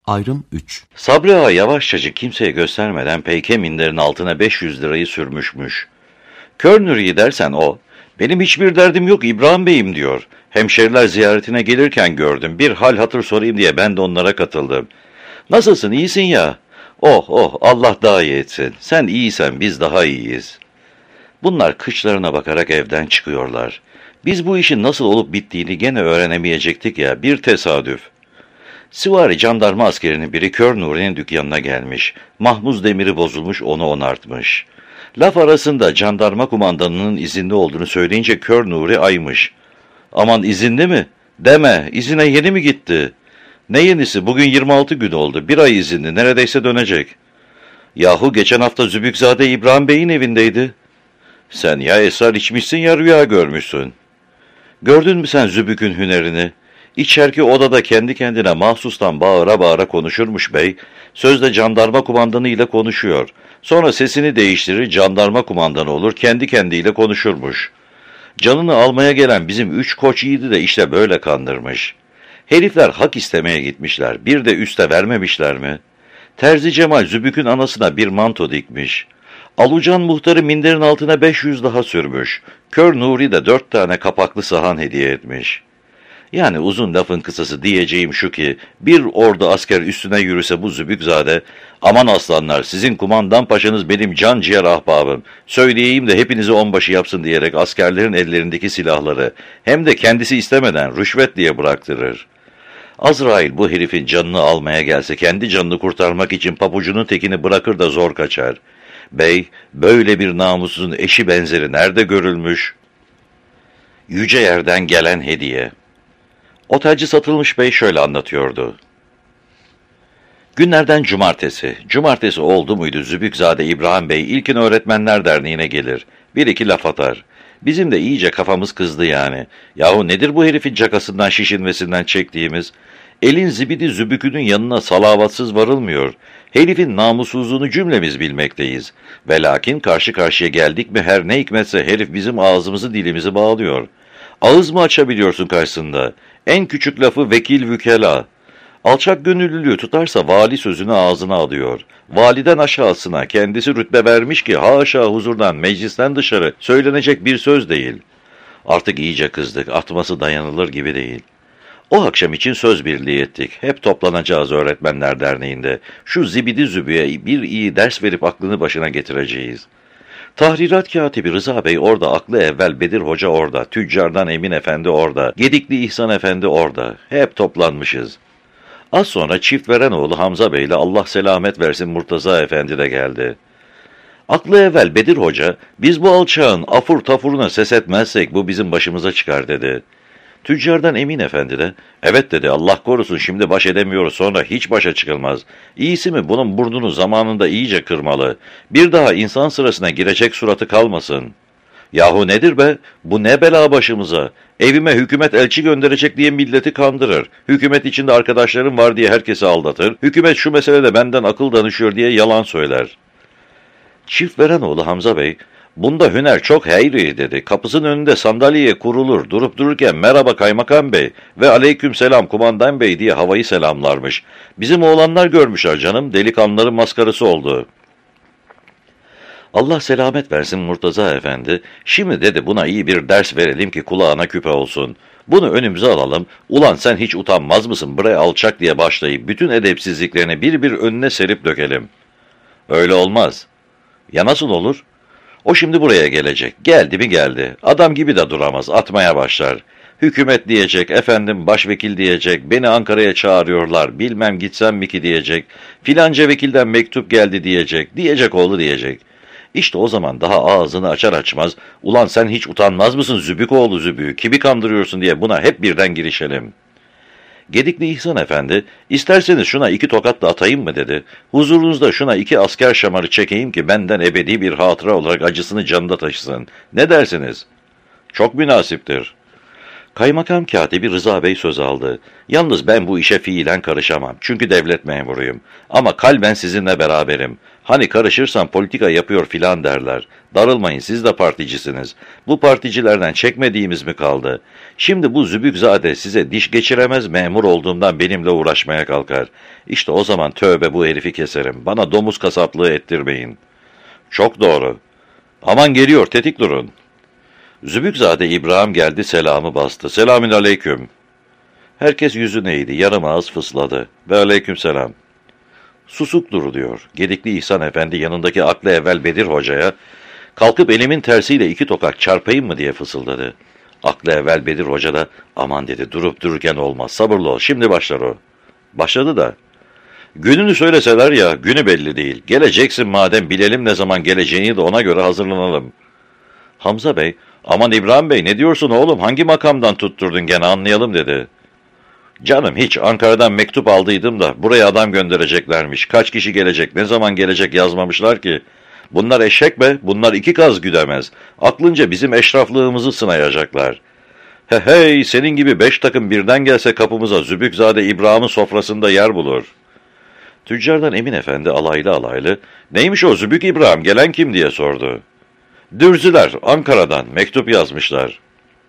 Ayrım 3. Sabri Ağa yavaşçacık kimseye göstermeden peyke minderin altına 500 lirayı sürmüşmüş. Kör Nuri'yi dersen o, benim hiçbir derdim yok İbrahim Bey'im diyor. Hemşeriler ziyaretine gelirken gördüm, bir hal hatır sorayım diye ben de onlara katıldım. Nasılsın, iyisin ya? Oh Allah daha iyi etsin. Sen iyiysen biz daha iyiyiz. Bunlar kıçlarına bakarak evden çıkıyorlar. Biz bu işin nasıl olup bittiğini gene öğrenemeyecektik ya, bir tesadüf. Süvari jandarma askerinin biri Kör Nuri'nin dükkanına gelmiş. Mahmuz demiri bozulmuş, onu onartmış. Laf arasında jandarma kumandanının izinde olduğunu söyleyince Kör Nuri aymış. Aman izinli mi? Deme, izine yeni mi gitti? Ne yenisi, bugün 26 gün oldu, bir ay izinli, neredeyse dönecek. Yahu geçen hafta Zübükzade İbrahim Bey'in evindeydi. Sen ya esrar içmişsin ya rüya görmüşsün. Gördün mü sen Zübük'ün hünerini? İçerki odada kendi kendine mahsustan bağıra bağıra konuşurmuş bey. Sözde jandarma kumandanı ile konuşuyor. Sonra sesini değiştirir, jandarma kumandanı olur, kendi kendiyle konuşurmuş. Canını almaya gelen bizim 3 koç yiğidi de işte böyle kandırmış. Herifler hak istemeye gitmişler, bir de üste vermemişler mi? Terzi Cemal Zübük'ün anasına bir manto dikmiş. Alucan muhtarı minderin altına 500 daha sürmüş. Kör Nuri de 4 tane kapaklı sahan hediye etmiş. Yani uzun lafın kısası diyeceğim şu ki, bir ordu asker üstüne yürüse bu Zübükzade, aman aslanlar sizin kumandan paşanız benim can ciğer ahbabım, söyleyeyim de hepinizi onbaşı yapsın diyerek askerlerin ellerindeki silahları, hem de kendisi istemeden rüşvet diye bıraktırır. Azrail bu herifin canını almaya gelse kendi canını kurtarmak için pabucunun tekini bırakır da zor kaçar. Bey, böyle bir namussuzun eşi benzeri nerede görülmüş? Yüce yerden gelen hediye. Otelci Satılmış Bey şöyle anlatıyordu. Günlerden cumartesi. Cumartesi oldu muydu Zübükzade İbrahim Bey İlkin Öğretmenler Derneği'ne gelir. Bir iki laf atar. Bizim de iyice kafamız kızdı yani. Yahu nedir bu herifin cakasından şişinmesinden çektiğimiz? Elin zibidi zübükünün yanına salavatsız varılmıyor. Herifin namussuzluğunu cümlemiz bilmekteyiz. Ve lakin karşı karşıya geldik mi her ne hikmetse herif bizim ağzımızı dilimizi bağlıyor. Ağız mı açabiliyorsun karşısında? En küçük lafı vekil vükela. Alçak gönüllülüğü tutarsa vali sözünü ağzına alıyor. Validen aşağısına kendisi rütbe vermiş ki haşa huzurdan meclisten dışarı söylenecek bir söz değil. Artık iyice kızdık, atması dayanılır gibi değil. O akşam için söz birliği ettik. Hep toplanacağız Öğretmenler Derneği'nde. Şu zibidi zübüye bir iyi ders verip aklını başına getireceğiz. Tahrirat katibi Rıza Bey orada, aklı evvel Bedir Hoca orada, tüccardan Emin Efendi orada, Gedikli İhsan Efendi orada. Hep toplanmışız. Az sonra Çiftverenoğlu Hamza Bey ile Allah selamet versin Murtaza Efendi de geldi. Aklı evvel Bedir Hoca, biz bu alçağın afur tafuruna ses etmezsek bu bizim başımıza çıkar dedi. Tüccardan Emin Efendi de, evet dedi, Allah korusun şimdi baş edemiyoruz, sonra hiç başa çıkılmaz. İyisi mi bunun burnunu zamanında iyice kırmalı. Bir daha insan sırasına girecek suratı kalmasın. Yahu nedir be? Bu ne bela başımıza? Evime hükümet elçi gönderecek diye milleti kandırır. Hükümet içinde arkadaşlarım var diye herkesi aldatır. Hükümet şu meselede benden akıl danışıyor diye yalan söyler. Çiftverenoğlu Hamza Bey, bunda hüner çok hayri dedi. Kapısının önünde sandalyeye kurulur, durup dururken merhaba kaymakam bey ve aleyküm selam kumandan bey diye havayı selamlarmış. Bizim oğlanlar görmüşler canım, delikanlıların maskarası oldu. Allah selamet versin Murtaza Efendi, şimdi dedi buna iyi bir ders verelim ki kulağına küpe olsun. Bunu önümüze alalım, ulan sen hiç utanmaz mısın bre alçak diye başlayıp bütün edepsizliklerini bir bir önüne serip dökelim. Öyle olmaz. Ya nasıl olur? O şimdi buraya gelecek. Geldi mi geldi. Adam gibi de duramaz. Atmaya başlar. Hükümet diyecek, efendim başvekil diyecek, beni Ankara'ya çağırıyorlar, bilmem gitsem mi ki diyecek, filanca vekilden mektup geldi diyecek, diyecek oğlu diyecek. İşte o zaman daha ağzını açar açmaz, ulan sen hiç utanmaz mısın Zübük oğlu Zübük, kimi kandırıyorsun diye buna hep birden girişelim. Gedikli İhsan Efendi, isterseniz şuna 2 tokat da atayım mı dedi. Huzurunuzda şuna 2 asker şamarı çekeyim ki benden ebedi bir hatıra olarak acısını canında taşısın. Ne dersiniz? Çok münasiptir. Kaymakam katibi Rıza Bey söz aldı. Yalnız ben bu işe fiilen karışamam. Çünkü devlet memuruyum. Ama kalben sizinle beraberim. Hani karışırsan politika yapıyor filan derler. Darılmayın, siz de particisiniz. Bu particilerden çekmediğimiz mi kaldı? Şimdi bu Zübükzade size diş geçiremez, memur olduğumdan benimle uğraşmaya kalkar. İşte o zaman tövbe, bu herifi keserim. Bana domuz kasaplığı ettirmeyin. Çok doğru. Aman geliyor, tetik durun. Zübükzade İbrahim geldi, selamı bastı. Selamün aleyküm. Herkes yüzüne eğdi, yarım ağız fısladı. Ve aleyküm selam. Susuk dur diyor. Gedikli İhsan Efendi yanındaki aklı evvel Bedir Hoca'ya, kalkıp elimin tersiyle 2 tokat çarpayım mı diye fısıldadı. Aklı evvel Bedir Hoca da aman dedi, durup dururken olmaz, sabırlı ol, şimdi başlar o. Başladı da. Gününü söyleseler ya, günü belli değil. Geleceksin madem, bilelim ne zaman geleceğini de ona göre hazırlanalım. Hamza Bey, aman İbrahim Bey ne diyorsun oğlum, hangi makamdan tutturdun gene, anlayalım dedi. Canım hiç, Ankara'dan mektup aldıydım da buraya adam göndereceklermiş. Kaç kişi gelecek, ne zaman gelecek yazmamışlar ki. Bunlar eşek be, bunlar 2 kaz güdemez. Aklınca bizim eşraflığımızı sınayacaklar. Hey, senin gibi 5 takım birden gelse kapımıza Zübükzade İbrahim'in sofrasında yer bulur. Tüccardan Emin Efendi alaylı alaylı, neymiş o Zübük İbrahim, gelen kim diye sordu. Dürzüler, Ankara'dan mektup yazmışlar.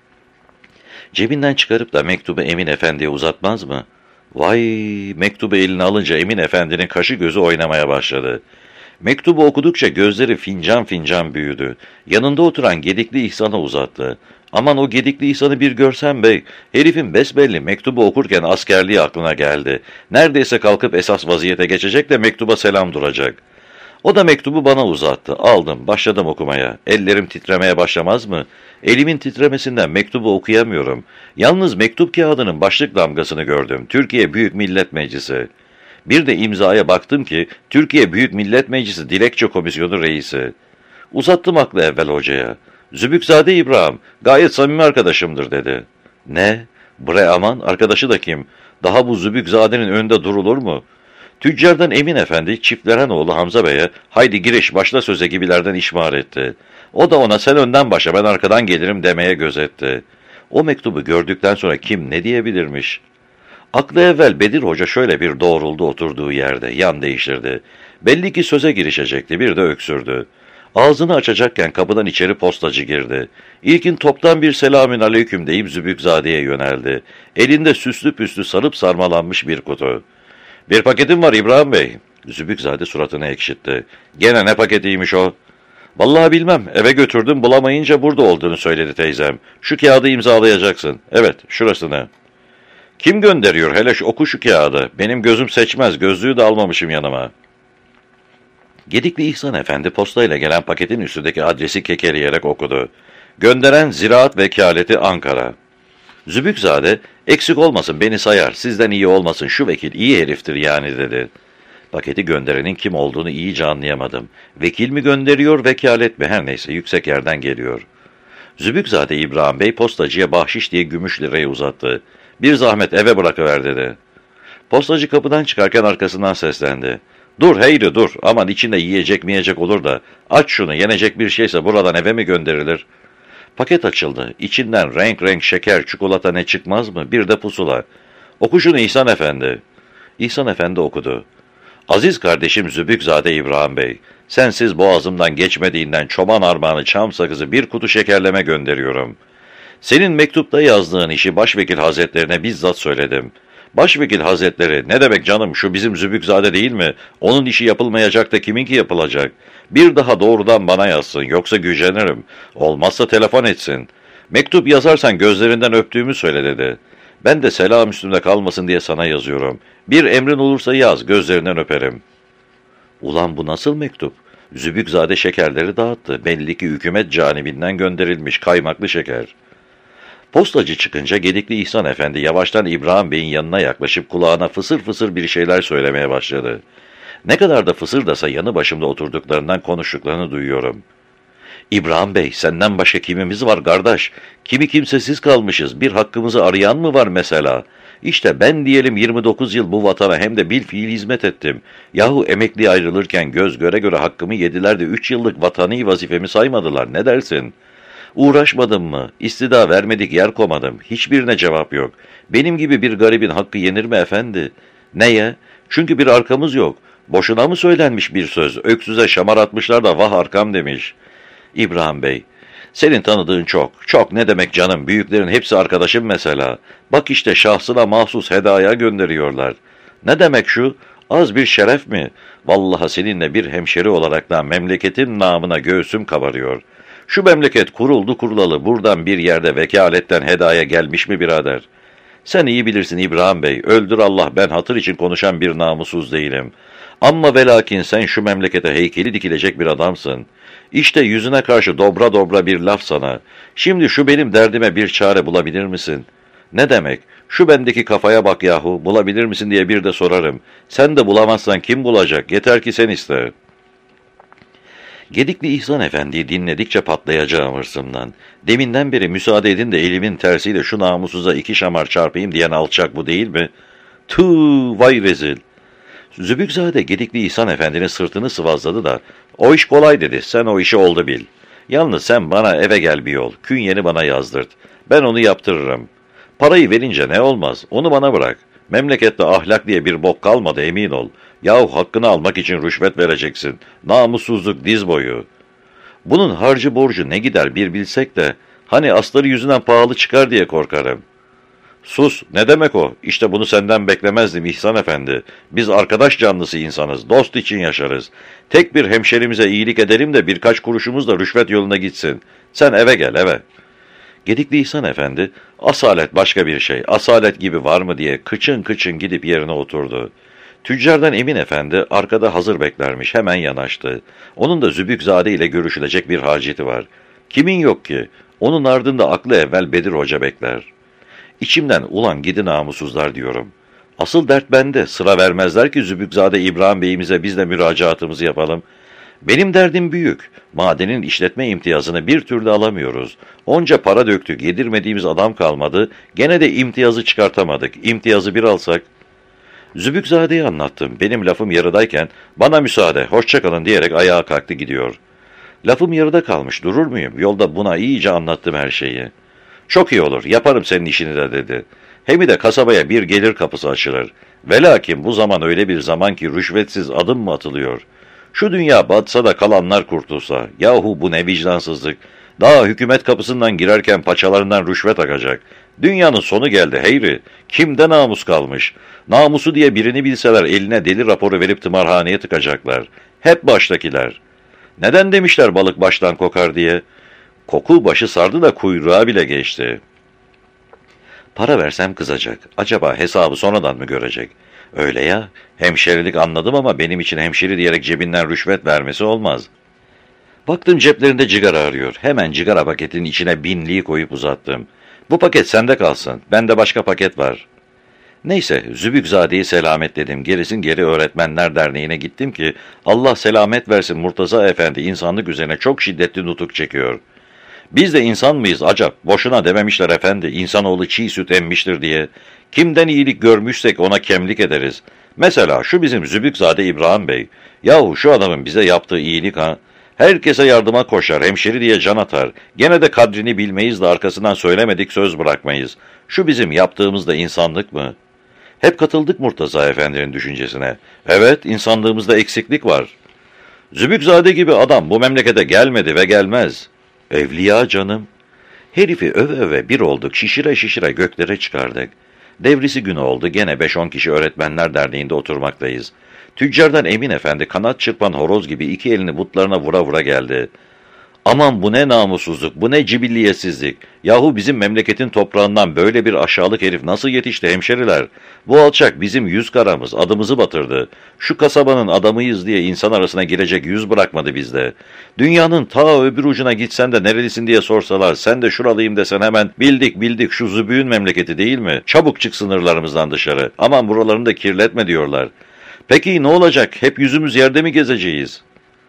Cebinden çıkarıp da mektubu Emin Efendi'ye uzatmaz mı? Vay, mektubu eline alınca Emin Efendi'nin kaşı gözü oynamaya başladı. Mektubu okudukça gözleri fincan fincan büyüdü. Yanında oturan Gedikli İhsan'a uzattı. Aman o Gedikli İhsan'ı bir görsen bey, herifin besbelli mektubu okurken askerliği aklına geldi. Neredeyse kalkıp esas vaziyete geçecek de mektuba selam duracak. O da mektubu bana uzattı. Aldım, başladım okumaya. Ellerim titremeye başlamaz mı? Elimin titremesinden mektubu okuyamıyorum. Yalnız mektup kağıdının başlık damgasını gördüm. Türkiye Büyük Millet Meclisi. Bir de imzaya baktım ki Türkiye Büyük Millet Meclisi Dilekçe Komisyonu Reisi. Uzattım aklı evvel hocaya. Zübükzade İbrahim, gayet samimi arkadaşımdır dedi. Ne? Bre aman, arkadaşı da kim? Daha bu Zübükzade'nin önünde durulur mu? Tüccardan Emin Efendi, Çiftleren Hamza Bey'e, haydi giriş başla söze gibilerden işmar etti. O da ona sen önden başla ben arkadan gelirim demeye gözetti. O mektubu gördükten sonra kim ne diyebilirmiş? Aklı evvel Bedir Hoca şöyle bir doğruldu oturduğu yerde, yan değiştirdi. Belli ki söze girişecekti, bir de öksürdü. Ağzını açacakken kapıdan içeri postacı girdi. İlkin toptan bir selamün aleyküm deyip Zübükzade'ye yöneldi. Elinde süslü püslü sarıp sarmalanmış bir kutu. Bir paketim var İbrahim Bey. Zübükzade suratını ekşitti. Gene ne paketiymiş o? Vallahi bilmem, eve götürdüm, bulamayınca burada olduğunu söyledi teyzem. Şu kağıdı imzalayacaksın. Evet, şurasını. Kim gönderiyor, hele oku şu kağıdı. Benim gözüm seçmez, gözlüğü de almamışım yanıma. Gedikli İhsan Efendi postayla gelen paketin üstündeki adresi kekeleyerek okudu. Gönderen Ziraat Vekaleti Ankara. Zübükzade, eksik olmasın beni sayar, sizden iyi olmasın şu vekil iyi heriftir yani dedi. Paketi gönderenin kim olduğunu iyice anlayamadım. Vekil mi gönderiyor, vekalet mi, her neyse yüksek yerden geliyor. Zübükzade İbrahim Bey postacıya bahşiş diye gümüş lirayı uzattı. Bir zahmet eve bırakıver dedi. Postacı kapıdan çıkarken arkasından seslendi. Dur heyri dur, aman içinde yiyecek miyecek olur da, aç şunu, yenecek bir şeyse buradan eve mi gönderilir? Paket açıldı. İçinden renk renk şeker, çikolata ne çıkmaz mı? Bir de pusula. Oku şunu İhsan Efendi. İhsan Efendi okudu. Aziz kardeşim Zübükzade İbrahim Bey, sensiz boğazımdan geçmediğinden çoban armağanı çam sakızı bir kutu şekerleme gönderiyorum. Senin mektupta yazdığın işi Başvekil Hazretlerine bizzat söyledim. Başvekil Hazretleri, ne demek canım, şu bizim Zübükzade değil mi? Onun işi yapılmayacak da kiminki yapılacak? Bir daha doğrudan bana yazsın, yoksa gücenirim. Olmazsa telefon etsin. Mektup yazarsan gözlerinden öptüğümü söyle dedi. Ben de selam üstümde kalmasın diye sana yazıyorum. Bir emrin olursa yaz, gözlerinden öperim. Ulan bu nasıl mektup? Zübükzade şekerleri dağıttı. Belli ki hükümet canibinden gönderilmiş kaymaklı şeker. Postacı çıkınca Gedikli İhsan Efendi yavaştan İbrahim Bey'in yanına yaklaşıp kulağına fısır fısır bir şeyler söylemeye başladı. Ne kadar da fısırdasa yanı başımda oturduklarından konuştuklarını duyuyorum. İbrahim Bey, senden başka kimimiz var kardeş? Kimi kimsesiz kalmışız, bir hakkımızı arayan mı var mesela? İşte ben diyelim 29 yıl bu vatana hem de bilfiil hizmet ettim. Yahu emekli ayrılırken göz göre göre hakkımı yediler de 3 yıllık vatani vazifemi saymadılar, ne dersin? Uğraşmadım mı? İstida vermedik yer komadım. Hiçbirine cevap yok. Benim gibi bir garibin hakkı yenir mi efendi? Neye? Çünkü bir arkamız yok. Boşuna mı söylenmiş bir söz? Öksüze şamar atmışlar da vah arkam demiş. İbrahim Bey, senin tanıdığın çok. Çok ne demek canım? Büyüklerin hepsi arkadaşım mesela. Bak işte şahsına mahsus hedaya gönderiyorlar. Ne demek şu? Az bir şeref mi? Vallahi seninle bir hemşeri olaraktan memleketin namına göğsüm kabarıyor. Şu memleket kuruldu kurulalı buradan bir yerde vekaletten hedaya gelmiş mi birader? Sen iyi bilirsin İbrahim Bey, öldür Allah ben hatır için konuşan bir namussuz değilim. Ama ve lakin sen şu memlekete heykeli dikilecek bir adamsın. İşte yüzüne karşı dobra dobra bir laf sana. Şimdi şu benim derdime bir çare bulabilir misin? Ne demek? Şu bendeki kafaya bak yahu, bulabilir misin diye bir de sorarım. Sen de bulamazsan kim bulacak? Yeter ki sen iste. Gedikli İhsan Efendi'yi dinledikçe patlayacağım hırsımdan. Deminden beri müsaade edin de elimin tersiyle şu namussuza 2 şamar çarpayım diyen alçak bu değil mi? Tüh, vay rezil. Zübükzade Gedikli İhsan Efendi'nin sırtını sıvazladı da, o iş kolay dedi, sen o işi oldu bil. Yalnız sen bana eve gel bir yol, künyeni bana yazdırt. Ben onu yaptırırım. Parayı verince ne olmaz, onu bana bırak. Memlekette ahlak diye bir bok kalmadı emin ol. Yahu hakkını almak için rüşvet vereceksin. Namussuzluk diz boyu. Bunun harcı borcu ne gider bir bilsek de, hani asları yüzünden pahalı çıkar diye korkarım. Sus, ne demek o? İşte bunu senden beklemezdim İhsan Efendi. Biz arkadaş canlısı insanız, dost için yaşarız. Tek bir hemşerimize iyilik edelim de birkaç kuruşumuz da rüşvet yoluna gitsin. Sen eve gel, eve. Gedikli İhsan Efendi, asalet başka bir şey, asalet gibi var mı diye kıçın kıçın gidip yerine oturdu. Tüccardan Emin Efendi arkada hazır beklermiş, hemen yanaştı. Onun da Zübükzade ile görüşülecek bir haceti var. Kimin yok ki? Onun ardında aklı evvel Bedir Hoca bekler. İçimden ulan gidi namussuzlar diyorum. Asıl dert bende, sıra vermezler ki Zübükzade İbrahim Bey'imize biz de müracaatımızı yapalım. Benim derdim büyük. Madenin işletme imtiyazını bir türlü alamıyoruz. Onca para döktük, yedirmediğimiz adam kalmadı. Gene de imtiyazı çıkartamadık. İmtiyazı bir alsak. Zübükzade'yi anlattım. Benim lafım yarıdayken bana müsaade, hoşça kalın diyerek ayağa kalktı gidiyor. Lafım yarıda kalmış, durur muyum? Yolda buna iyice anlattım her şeyi. Çok iyi olur, yaparım senin işini de dedi. Hem de kasabaya bir gelir kapısı açılır. Velakin bu zaman öyle bir zaman ki rüşvetsiz adım mı atılıyor? Şu dünya batsa da kalanlar kurtulsa. Yahu bu ne vicdansızlık. Daha hükümet kapısından girerken paçalarından rüşvet akacak. Dünyanın sonu geldi heyri. Kimde namus kalmış? Namusu diye birini bilseler eline deli raporu verip tımarhaneye tıkacaklar. Hep baştakiler. Neden demişler balık baştan kokar diye? Koku başı sardı da kuyruğa bile geçti. Para versem kızacak. Acaba hesabı sonradan mı görecek? Öyle ya, hemşerilik anladım ama benim için hemşeri diyerek cebinden rüşvet vermesi olmaz. Baktım ceplerinde cigara arıyor. Hemen cigara paketinin içine binliği koyup uzattım. Bu paket sende kalsın. Bende başka paket var. Neyse, Zübükzade'yi selamet dedim. Gerisin geri Öğretmenler Derneği'ne gittim ki Allah selamet versin Murtaza Efendi insanlık üzerine çok şiddetli nutuk çekiyor. Biz de insan mıyız acaba? Boşuna dememişler efendi, insanoğlu çiğ süt emmiştir diye. Kimden iyilik görmüşsek ona kemlik ederiz. Mesela şu bizim Zübükzade İbrahim Bey. Yahu şu adamın bize yaptığı iyilik ha. Herkese yardıma koşar, hemşeri diye can atar. Gene de kadrini bilmeyiz de arkasından söylemedik söz bırakmayız. Şu bizim yaptığımız da insanlık mı? Hep katıldık Murtaza Efendi'nin düşüncesine. Evet, insanlığımızda eksiklik var. Zübükzade gibi adam bu memlekete gelmedi ve gelmez. Evliya canım. Herifi öve öve bir olduk, şişire şişire göklere çıkardık. Devrisi günü oldu, gene 5-10 kişi Öğretmenler Derneği'nde oturmaktayız. Tüccardan Emin Efendi kanat çırpan horoz gibi 2 elini butlarına vura vura geldi. Aman bu ne namussuzluk, bu ne cibilliyetsizlik. Yahu bizim memleketin toprağından böyle bir aşağılık herif nasıl yetişti hemşeriler? Bu alçak bizim yüz karamız, adımızı batırdı. Şu kasabanın adamıyız diye insan arasına girecek yüz bırakmadı bizde. Dünyanın ta öbür ucuna gitsen de nerelisin diye sorsalar, sen de şuralıyım desen hemen bildik şu zübüğün memleketi değil mi? Çabuk çık sınırlarımızdan dışarı. Aman buralarını da kirletme diyorlar. Peki ne olacak? Hep yüzümüz yerde mi gezeceğiz?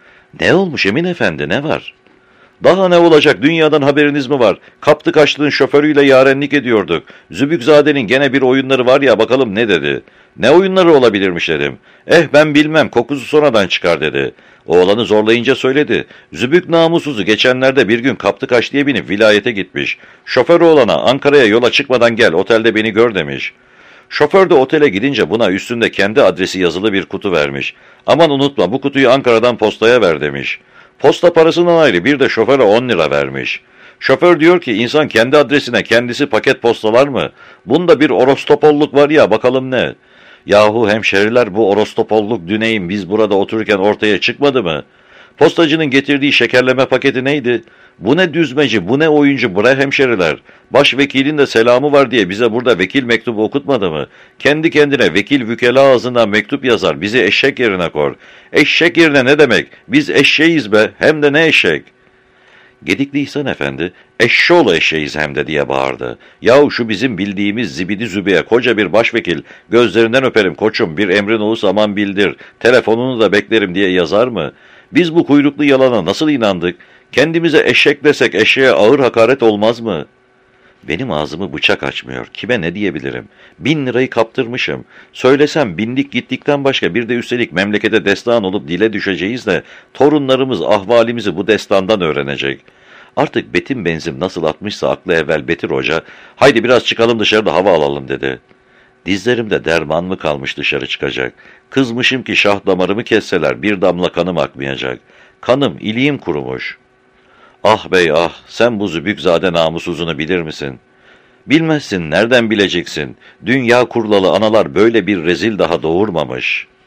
Ne olmuş Emin Efendi, ne var? Daha ne olacak, dünyadan haberiniz mi var? Kaptı kaçtığın şoförüyle yarenlik ediyorduk. Zübükzade'nin gene bir oyunları var ya, bakalım ne dedi. Ne oyunları olabilirmiş dedim. Ben bilmem, kokusu sonradan çıkar dedi. Oğlanı zorlayınca söyledi. Zübük namussuzu geçenlerde bir gün kaptı kaç diye binip vilayete gitmiş. Şoför oğlana Ankara'ya yola çıkmadan gel, otelde beni gör demiş. Şoför de otele gidince buna üstünde kendi adresi yazılı bir kutu vermiş. Aman unutma bu kutuyu Ankara'dan postaya ver demiş. Posta parasından ayrı bir de şoföre 10 lira vermiş. Şoför diyor ki insan kendi adresine kendisi paket postalar mı? Bunda bir orostopolluk var ya bakalım ne? Yahu hemşeriler bu orostopolluk düneyin biz burada otururken ortaya çıkmadı mı? Postacının getirdiği şekerleme paketi neydi? Bu ne düzmeci, bu ne oyuncu bre hemşeriler. Başvekilin de selamı var diye bize burada vekil mektubu okutmadı mı? Kendi kendine vekil vükela ağzından mektup yazar, bizi eşek yerine kor. Eşek yerine ne demek? Biz eşeğiz be, hem de ne eşek? Gedikli İhsan Efendi, eşşoğlu eşeğiz hem de diye bağırdı. Yahu şu bizim bildiğimiz zibidi zübiye koca bir başvekil, gözlerinden öperim koçum bir emrin olursa aman bildir, telefonunu da beklerim diye yazar mı? Biz bu kuyruklu yalana nasıl inandık? Kendimize eşek desek eşeğe ağır hakaret olmaz mı? Benim ağzımı bıçak açmıyor. Kime ne diyebilirim? 1000 lirayı kaptırmışım. Söylesem bindik gittikten başka bir de üstelik memlekete destan olup dile düşeceğiz de torunlarımız ahvalimizi bu destandan öğrenecek. Artık betim benzim nasıl atmışsa aklı evvel Betir Hoca, haydi biraz çıkalım dışarıda hava alalım dedi. Dizlerimde derman mı kalmış dışarı çıkacak? Kızmışım ki şah damarımı kesseler bir damla kanım akmayacak. Kanım, iliğim kurumuş. Ah bey ah, sen bu zübükzade namussuzunu bilir misin? Bilmezsin, nereden bileceksin? Dünya kurlalı analar böyle bir rezil daha doğurmamış.''